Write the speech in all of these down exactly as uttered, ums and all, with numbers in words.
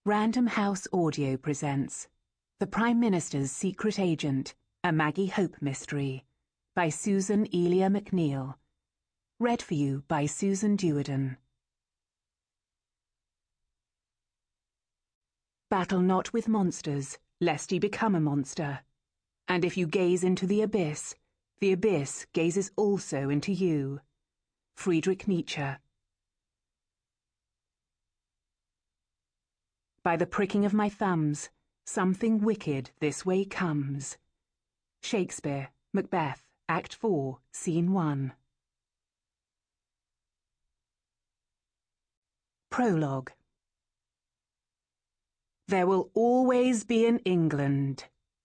Random House Audio presents The Prime Minister's Secret Agent, a Maggie Hope Mystery by Susan Elia McNeill. Read for you by Susan Duerden. Battle not with monsters, lest ye become a monster. And if you gaze into the abyss, the abyss gazes also into you. Friedrich Nietzsche. By the pricking of my thumbs, something wicked this way comes. Shakespeare, Macbeth, Act four, Scene one. Prologue. There will always be an England.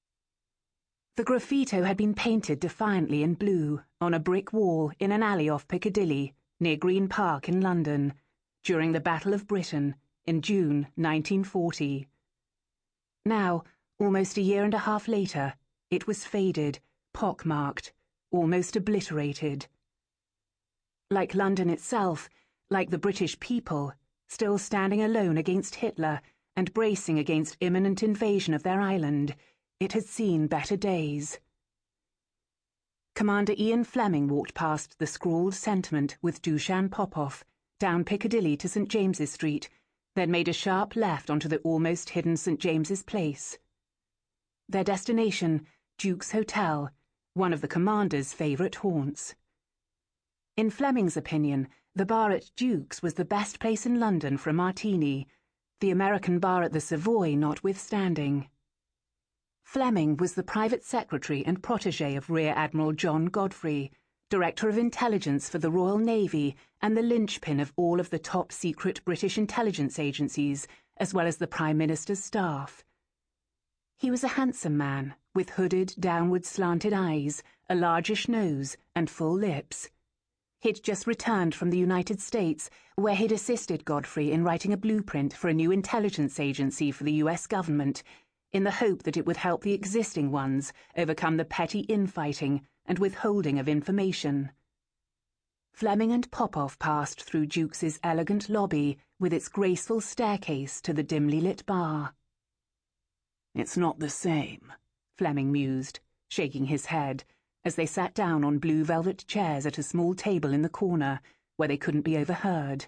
The graffito had been painted defiantly in blue on a brick wall in an alley off Piccadilly, near Green Park in London, during the Battle of Britain in June nineteen forty. Now, almost a year and a half later, it was faded, pockmarked, almost obliterated. Like London itself, like the British people, still standing alone against Hitler and bracing against imminent invasion of their island, it had seen better days. Commander Ian Fleming walked past the scrawled sentiment with Dushan Popov down Piccadilly to St James's Street, then made a sharp left onto the almost hidden St James's Place. Their destination, Duke's Hotel, one of the commander's favourite haunts. In Fleming's opinion, the bar at Duke's was the best place in London for a martini, the American bar at the Savoy notwithstanding. Fleming was the private secretary and protégé of Rear Admiral John Godfrey, Director of Intelligence for the Royal Navy and the linchpin of all of the top-secret British intelligence agencies, as well as the Prime Minister's staff. He was a handsome man, with hooded, downward-slanted eyes, a largish nose, and full lips. He'd just returned from the United States, where he'd assisted Godfrey in writing a blueprint for a new intelligence agency for the U S government, in the hope that it would help the existing ones overcome the petty infighting and withholding of information. Fleming and Popov passed through Duke's elegant lobby with its graceful staircase to the dimly lit bar. It's not the same, Fleming mused, shaking his head, as they sat down on blue velvet chairs at a small table in the corner where they couldn't be overheard.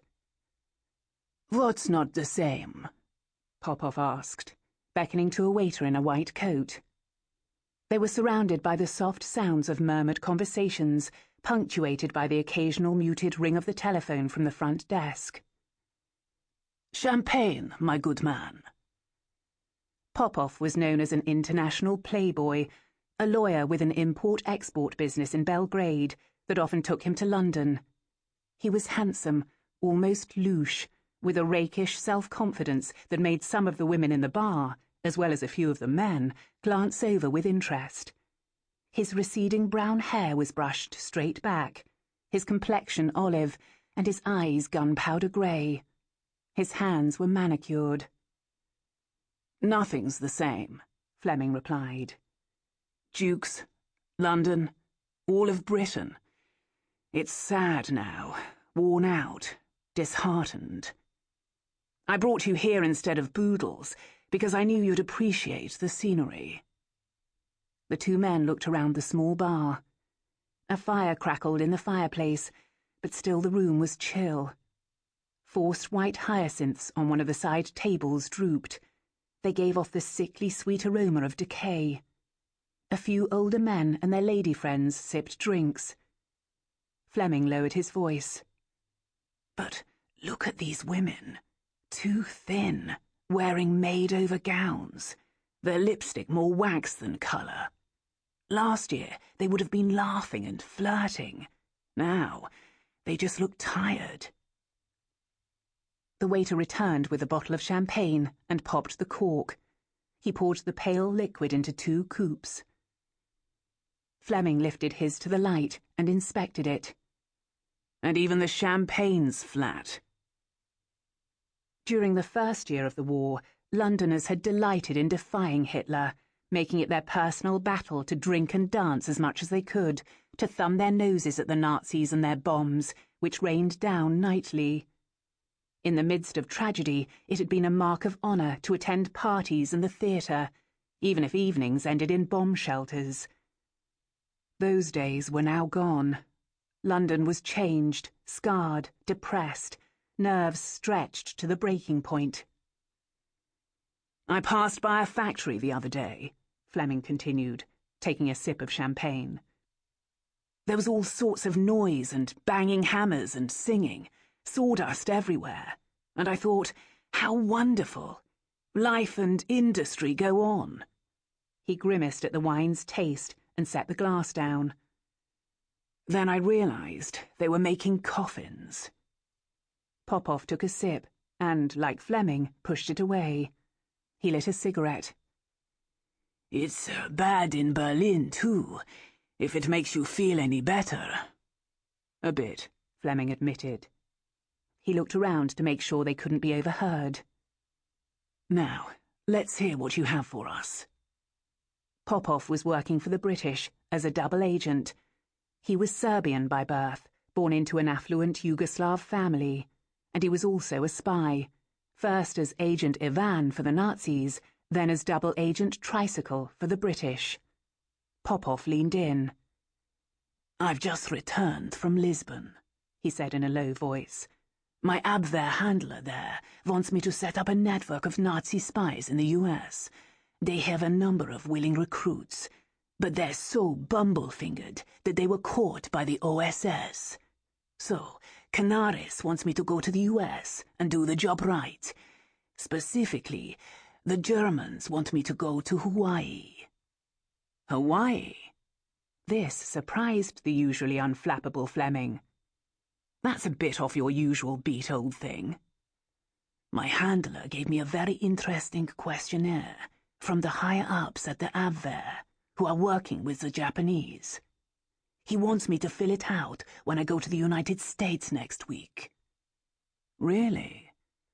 What's not the same? Popov asked, beckoning to a waiter in a white coat. They were surrounded by the soft sounds of murmured conversations, punctuated by the occasional muted ring of the telephone from the front desk. Champagne, my good man. Popov was known as an international playboy, a lawyer with an import-export business in Belgrade that often took him to London. He was handsome, almost louche, with a rakish self-confidence that made some of the women in the bar, as well as a few of the men, glance over with interest. His receding brown hair was brushed straight back, his complexion olive, and his eyes gunpowder grey. His hands were manicured. Nothing's the same, Fleming replied. Duke's, London, all of Britain. It's sad now, worn out, disheartened. I brought you here instead of Boodles, because I knew you'd appreciate the scenery. The two men looked around the small bar. A fire crackled in the fireplace, but still the room was chill. Forced white hyacinths on one of the side tables drooped. They gave off the sickly sweet aroma of decay. A few older men and their lady friends sipped drinks. Fleming lowered his voice. But look at these women. Too thin, wearing made-over gowns, their lipstick more wax than colour. Last year, they would have been laughing and flirting. Now, they just look tired. The waiter returned with a bottle of champagne and popped the cork. He poured the pale liquid into two coupes. Fleming lifted his to the light and inspected it. And even the champagne's flat. During the first year of the war, Londoners had delighted in defying Hitler, making it their personal battle to drink and dance as much as they could, to thumb their noses at the Nazis and their bombs, which rained down nightly. In the midst of tragedy, it had been a mark of honour to attend parties and the theatre, even if evenings ended in bomb shelters. Those days were now gone. London was changed, scarred, depressed, nerves stretched to the breaking point. "I passed by a factory the other day," Fleming continued, taking a sip of champagne. "There was all sorts of noise and banging hammers and singing, sawdust everywhere, and I thought, how wonderful! Life and industry go on." He grimaced at the wine's taste and set the glass down. "Then I realised they were making coffins." Popoff took a sip and, like Fleming, pushed it away. He lit a cigarette. "It's uh, bad in Berlin, too, if it makes you feel any better." "A bit," Fleming admitted. He looked around to make sure they couldn't be overheard. "Now, let's hear what you have for us." Popoff was working for the British as a double agent. He was Serbian by birth, born into an affluent Yugoslav family, and he was also a spy, first as Agent Ivan for the Nazis, then as double agent Tricycle for the British. Popoff leaned in. "I've just returned from Lisbon," he said in a low voice. "My Abwehr handler there wants me to set up a network of Nazi spies in the U S. They have a number of willing recruits, but they're so bumble-fingered that they were caught by the O S S. So, Canaris wants me to go to the U S and do the job right. Specifically, the Germans want me to go to Hawaii." "Hawaii?" This surprised the usually unflappable Fleming. "That's a bit off your usual beat, old thing." "My handler gave me a very interesting questionnaire from the higher-ups at the Abwehr, who are working with the Japanese. He wants me to fill it out when I go to the United States next week." "Really?"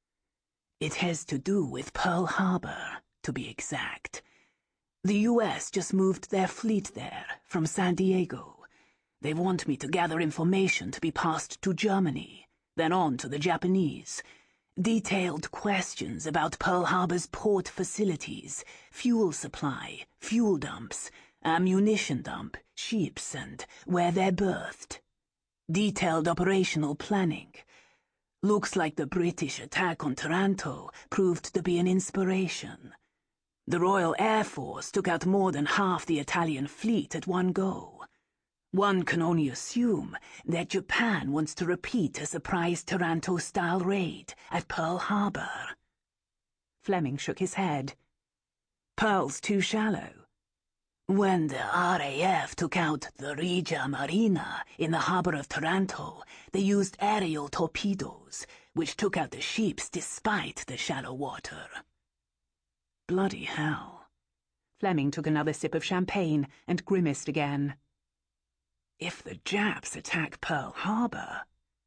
"It has to do with Pearl Harbor, to be exact. The U S just moved their fleet there from San Diego. They want me to gather information to be passed to Germany, then on to the Japanese. Detailed questions about Pearl Harbor's port facilities, fuel supply, fuel dumps, ammunition dump, ships, and where they're berthed. Detailed operational planning. Looks like the British attack on Taranto proved to be an inspiration. The Royal Air Force took out more than half the Italian fleet at one go. One can only assume that Japan wants to repeat a surprise Taranto-style raid at Pearl Harbor." Fleming shook his head. "Pearl's too shallow." "When the R A F took out the Regia Marina in the harbor of Taranto, they used aerial torpedoes, which took out the ships despite the shallow water." "Bloody hell." Fleming took another sip of champagne and grimaced again. "If the Japs attack Pearl Harbor,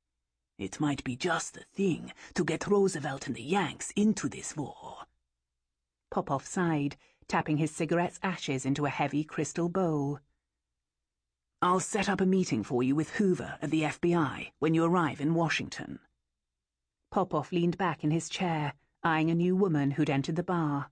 it might be just the thing to get Roosevelt and the Yanks into this war." Popoff sighed, tapping his cigarette's ashes into a heavy crystal bowl. "I'll set up a meeting for you with Hoover at the F B I when you arrive in Washington." Popoff leaned back in his chair, eyeing a new woman who'd entered the bar.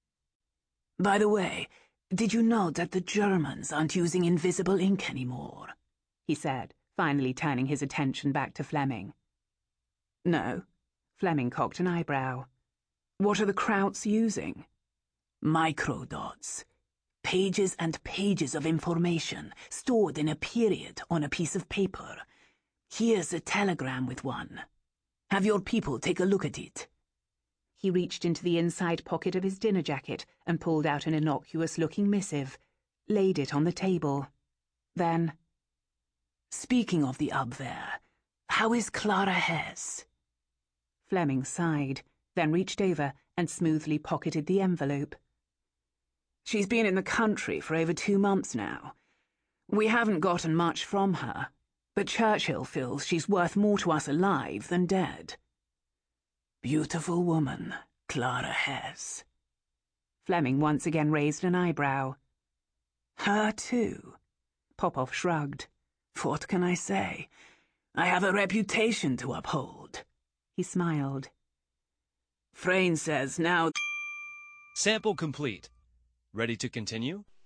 "By the way, did you note that the Germans aren't using invisible ink anymore?" he said, finally turning his attention back to Fleming. "No." Fleming cocked an eyebrow. "What are the Krauts using?" "Microdots. Pages and pages of information stored in a period on a piece of paper. Here's a telegram with one. Have your people take a look at it." He reached into the inside pocket of his dinner jacket and pulled out an innocuous-looking missive, laid it on the table. Then, "Speaking of the Abwehr, how is Clara Hess?" Fleming sighed, then reached over and smoothly pocketed the envelope. "She's been in the country for over two months now. We haven't gotten much from her, but Churchill feels she's worth more to us alive than dead." "Beautiful woman, Clara Hess." Fleming once again raised an eyebrow. "Her too?" Popoff shrugged. "What can I say? I have a reputation to uphold." He smiled. Frayne says now... Sample complete. Ready to continue?